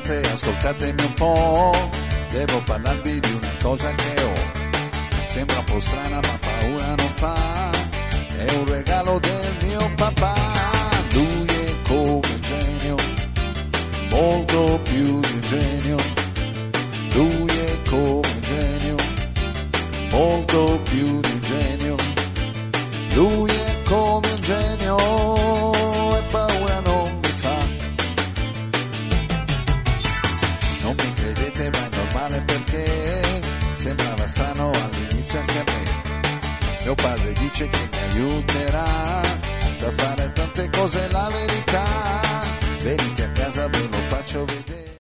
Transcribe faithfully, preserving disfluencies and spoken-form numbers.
Scusate, ascoltatemi un po', devo parlarvi di una cosa che ho. Sembra un po' strana ma paura non fa, è un regalo del mio papà. Lui è come un genio, molto più di un genio. Lui è come un genio, molto più di un genio. Lui è come un genio e paura non mi fa. Non mi credete ma è normale perché sembrava strano all'inizio anche a me. Mio padre dice che mi aiuterà, sa fare tante cose la verità. Venite a casa ve lo faccio vedere.